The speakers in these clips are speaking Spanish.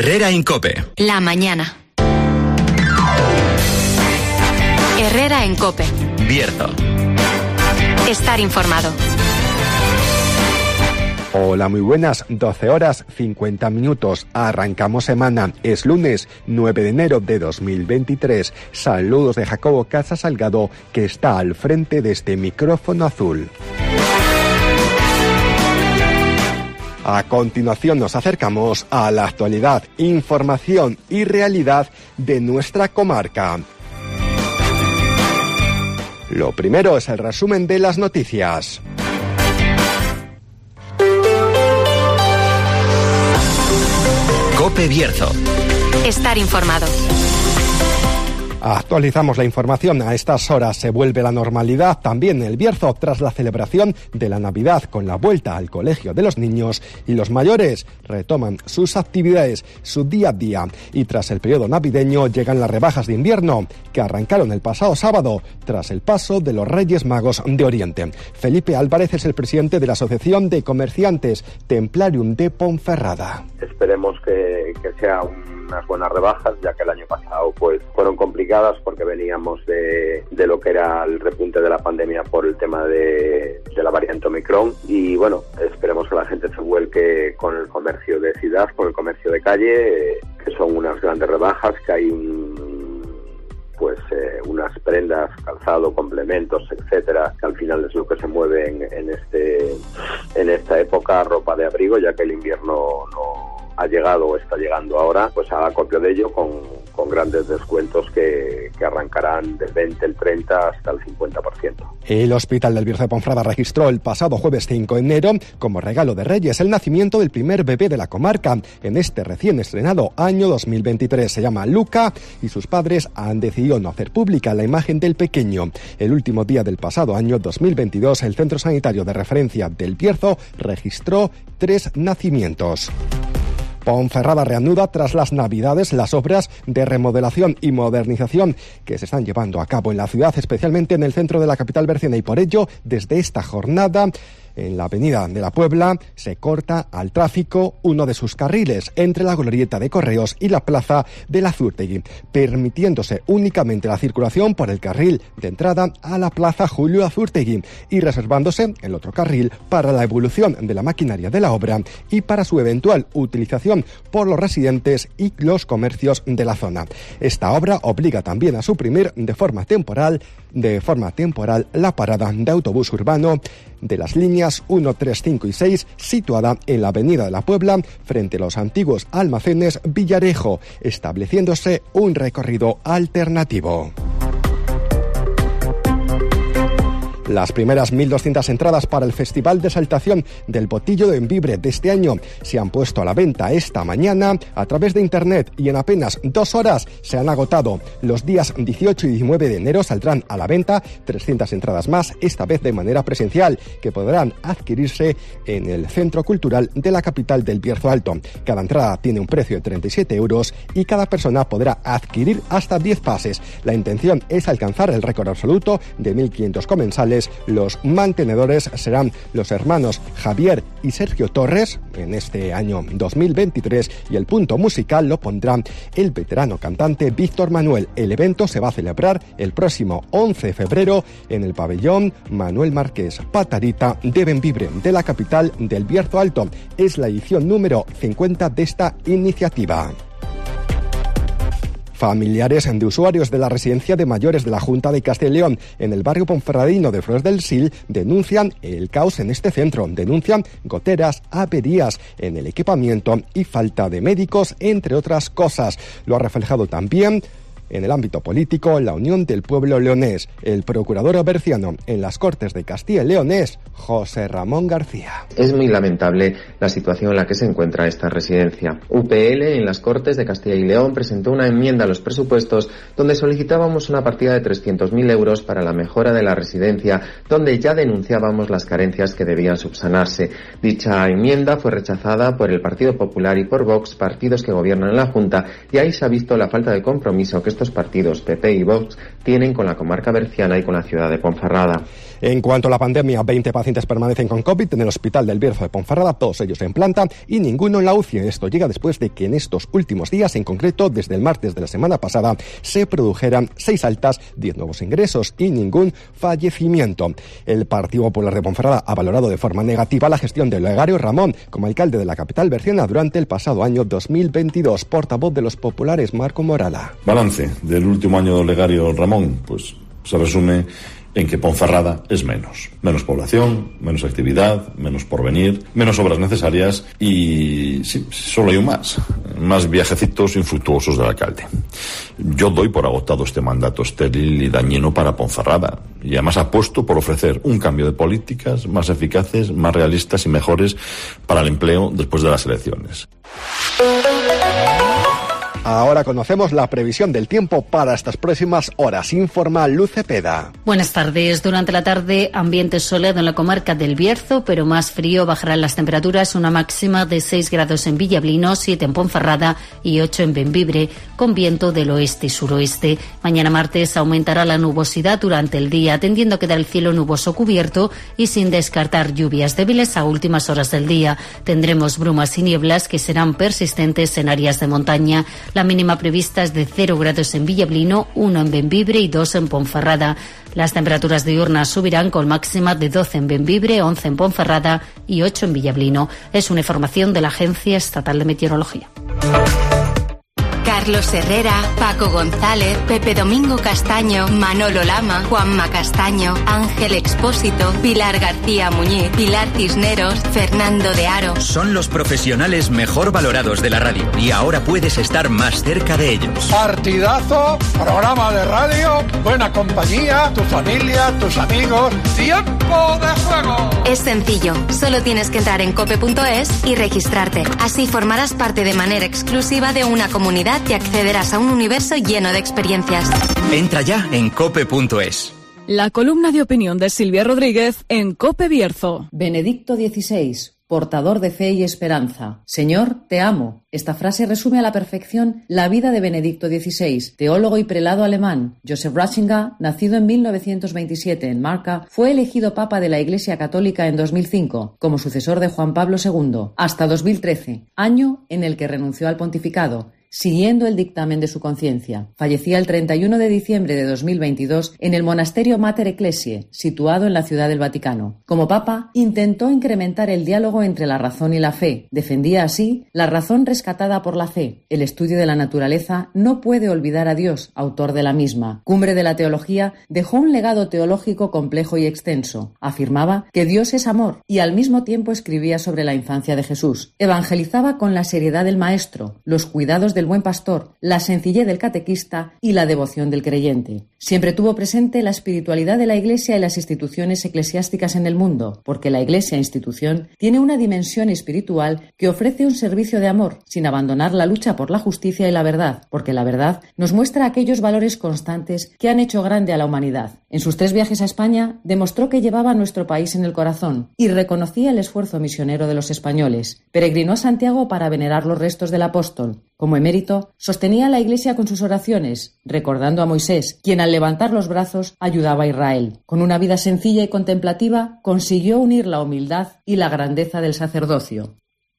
Herrera en COPE. La mañana. Herrera en COPE. Bierzo. Estar informado. Hola, muy buenas, 12 horas 50 minutos, arrancamos semana, es lunes 9 de enero de 2023, saludos de Jacobo Casa Salgado, que está al frente de este micrófono azul. A continuación nos acercamos a la actualidad, información y realidad de nuestra comarca. Lo primero es el resumen de las noticias. COPE Bierzo. Estar informado. Actualizamos la información. A estas horas se vuelve la normalidad también en el Bierzo tras la celebración de la Navidad con la vuelta al colegio de los niños y los mayores retoman sus actividades, su día a día. Y tras el periodo navideño llegan las rebajas de invierno que arrancaron el pasado sábado tras el paso de los Reyes Magos de Oriente. Felipe Álvarez es el presidente de la Asociación de Comerciantes Templarium de Ponferrada. Esperemos que sea unas buenas rebajas, ya que el año pasado pues fueron complicadas porque veníamos de lo que era el repunte de la pandemia por el tema de la variante Omicron, y bueno, esperemos que la gente se vuelque con el comercio de ciudad, con el comercio de calle, que son unas grandes rebajas, que hay unas prendas, calzado, complementos, etcétera, que al final es lo que se mueve en esta época, ropa de abrigo, ya que el invierno no ha llegado o está llegando ahora, pues haga acopio de ello con grandes descuentos que arrancarán del 20, el 30 hasta el 50%. El Hospital del Bierzo de Ponferrada registró el pasado jueves 5 de enero, como regalo de Reyes, el nacimiento del primer bebé de la comarca en este recién estrenado año 2023. Se llama Luca y sus padres han decidido no hacer pública la imagen del pequeño. El último día del pasado año 2022, el Centro Sanitario de Referencia del Bierzo registró 3 nacimientos. Ponferrada reanuda tras las Navidades las obras de remodelación y modernización que se están llevando a cabo en la ciudad, especialmente en el centro de la capital berciana, y por ello, desde esta jornada, en la avenida de la Puebla se corta al tráfico uno de sus carriles entre la glorieta de Correos y la plaza de la Azurtegui, permitiéndose únicamente la circulación por el carril de entrada a la plaza Julio Azurtegui y reservándose el otro carril para la evolución de la maquinaria de la obra y para su eventual utilización por los residentes y los comercios de la zona. Esta obra obliga también a suprimir de forma temporal la parada de autobús urbano de las líneas 1, 3, 5 y 6, situada en la avenida de la Puebla, frente a los antiguos almacenes Villarejo, estableciéndose un recorrido alternativo. Las primeras 1.200 entradas para el Festival de Exaltación del Botillo de Bembibre de este año se han puesto a la venta esta mañana a través de Internet y en apenas 2 horas se han agotado. Los días 18 y 19 de enero saldrán a la venta 300 entradas más, esta vez de manera presencial, que podrán adquirirse en el Centro Cultural de la capital del Bierzo Alto. Cada entrada tiene un precio de 37 euros y cada persona podrá adquirir hasta 10 pases. La intención es alcanzar el récord absoluto de 1.500 comensales. Los mantenedores serán los hermanos Javier y Sergio Torres en este año 2023 y el punto musical lo pondrá el veterano cantante Víctor Manuel. El evento se va a celebrar el próximo 11 de febrero en el pabellón Manuel Marqués Patarita de Bembibre, de la capital del Bierzo Alto. Es la edición número 50 de esta iniciativa. Familiares de usuarios de la residencia de mayores de la Junta de Castilla y León en el barrio ponferradino de Flores del Sil denuncian el caos en este centro. Denuncian goteras, averías en el equipamiento y falta de médicos, entre otras cosas. Lo ha reflejado también en el ámbito político la Unión del Pueblo Leonés. El procurador berciano en las Cortes de Castilla y León es José Ramón García. Es muy lamentable la situación en la que se encuentra esta residencia. UPL en las Cortes de Castilla y León presentó una enmienda a los presupuestos donde solicitábamos una partida de 300.000 euros para la mejora de la residencia, donde ya denunciábamos las carencias que debían subsanarse. Dicha enmienda fue rechazada por el Partido Popular y por Vox, partidos que gobiernan en la Junta, y ahí se ha visto la falta de compromiso que estos estos partidos, PP y Vox, tienen con la comarca berciana y con la ciudad de Ponferrada. En cuanto a la pandemia, 20 pacientes permanecen con COVID en el Hospital del Bierzo de Ponferrada, todos ellos en planta y ninguno en la UCI. Esto llega después de que en estos últimos días, en concreto desde el martes de la semana pasada, se produjeran 6 altas, 10 nuevos ingresos y ningún fallecimiento. El Partido Popular de Ponferrada ha valorado de forma negativa la gestión de Olegario Ramón como alcalde de la capital berciana durante el pasado año 2022. Portavoz de los populares, Marco Morala. Balance del último año de Olegario Ramón, pues se resume en que Ponferrada es menos. Menos población, menos actividad, menos porvenir, menos obras necesarias y sí, solo hay un más viajecitos infructuosos del alcalde. Yo doy por agotado este mandato estéril y dañino para Ponferrada y además apuesto por ofrecer un cambio de políticas más eficaces, más realistas y mejores para el empleo después de las elecciones. Ahora conocemos la previsión del tiempo para estas próximas horas. Informa Luz Cepeda. Buenas tardes. Durante la tarde, ambiente soleado en la comarca del Bierzo, pero más frío. Bajarán las temperaturas, una máxima de 6 grados en Villablino, 7 en Ponferrada y 8 en Bembibre, con viento del oeste y suroeste. Mañana martes aumentará la nubosidad durante el día, tendiendo a quedar el cielo nuboso cubierto y sin descartar lluvias débiles a últimas horas del día. Tendremos brumas y nieblas que serán persistentes en áreas de montaña. La mínima prevista es de 0 grados en Villablino, 1 en Bembibre y 2 en Ponferrada. Las temperaturas diurnas subirán con máxima de 12 en Bembibre, 11 en Ponferrada y 8 en Villablino. Es una información de la Agencia Estatal de Meteorología. Carlos Herrera, Paco González, Pepe Domingo Castaño, Manolo Lama, Juanma Castaño, Ángel Expósito, Pilar García Muñiz, Pilar Cisneros, Fernando de Aro. Son los profesionales mejor valorados de la radio y ahora puedes estar más cerca de ellos. Partidazo, programa de radio, buena compañía, tu familia, tus amigos, tiempo de juego. Es sencillo, solo tienes que entrar en cope.es y registrarte. Así formarás parte de manera exclusiva de una comunidad y accederás a un universo lleno de experiencias. Entra ya en cope.es. La columna de opinión de Silvia Rodríguez en Cope Bierzo. Benedicto XVI, portador de fe y esperanza. Señor, te amo. Esta frase resume a la perfección la vida de Benedicto XVI, teólogo y prelado alemán. Joseph Ratzinger, nacido en 1927 en Marca, fue elegido Papa de la Iglesia Católica en 2005, como sucesor de Juan Pablo II, hasta 2013, año en el que renunció al pontificado, siguiendo el dictamen de su conciencia. Fallecía el 31 de diciembre de 2022 en el monasterio Mater Ecclesiae, situado en la Ciudad del Vaticano. Como papa, intentó incrementar el diálogo entre la razón y la fe. Defendía así la razón rescatada por la fe. El estudio de la naturaleza no puede olvidar a Dios, autor de la misma. Cumbre de la teología, dejó un legado teológico complejo y extenso. Afirmaba que Dios es amor y al mismo tiempo escribía sobre la infancia de Jesús. Evangelizaba con la seriedad del maestro, los cuidados del buen pastor, la sencillez del catequista y la devoción del creyente. Siempre tuvo presente la espiritualidad de la Iglesia y las instituciones eclesiásticas en el mundo, porque la Iglesia institución tiene una dimensión espiritual que ofrece un servicio de amor, sin abandonar la lucha por la justicia y la verdad, porque la verdad nos muestra aquellos valores constantes que han hecho grande a la humanidad. En sus 3 viajes a España, demostró que llevaba a nuestro país en el corazón y reconocía el esfuerzo misionero de los españoles. Peregrinó a Santiago para venerar los restos del apóstol. Como emérito, sostenía a la Iglesia con sus oraciones, recordando a Moisés, quien al levantar los brazos ayudaba a Israel. Con una vida sencilla y contemplativa, consiguió unir la humildad y la grandeza del sacerdocio.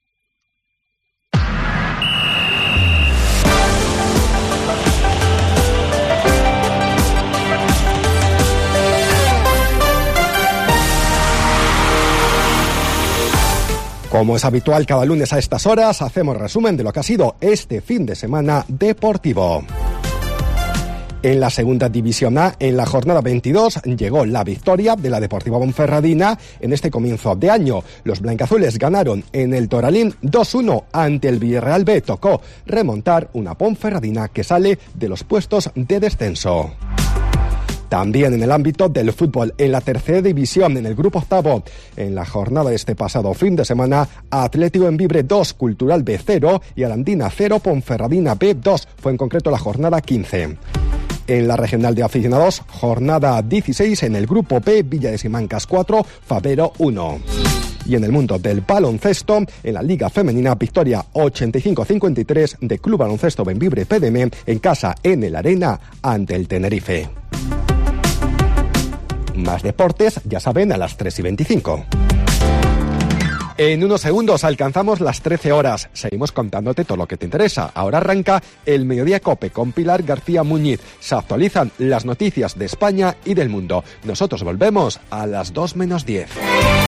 Como es habitual cada lunes a estas horas, hacemos resumen de lo que ha sido este fin de semana deportivo. En la segunda división A, en la jornada 22, llegó la victoria de la Deportiva Ponferradina en este comienzo de año. Los blancazules ganaron en el Toralín 2-1 ante el Villarreal B. Tocó remontar una Ponferradina que sale de los puestos de descenso. También en el ámbito del fútbol, en la tercera división, en el grupo octavo, en la jornada de este pasado fin de semana, Atlético Bembibre 2, Cultural B 0 y Arandina 0, Ponferradina B 2. Fue en concreto la jornada 15. En la regional de aficionados, jornada 16, en el grupo B, Villa de Simancas 4, Fabero 1. Y en el mundo del baloncesto, en la Liga Femenina, victoria 85-53 de Club Baloncesto Bembibre PDM en casa en el Arena ante el Tenerife. Más deportes, ya saben, a las 3:25. En unos segundos alcanzamos las 13 horas. Seguimos contándote todo lo que te interesa. Ahora arranca el Mediodía COPE con Pilar García Muñiz. Se actualizan las noticias de España y del mundo. Nosotros volvemos a las 2:10.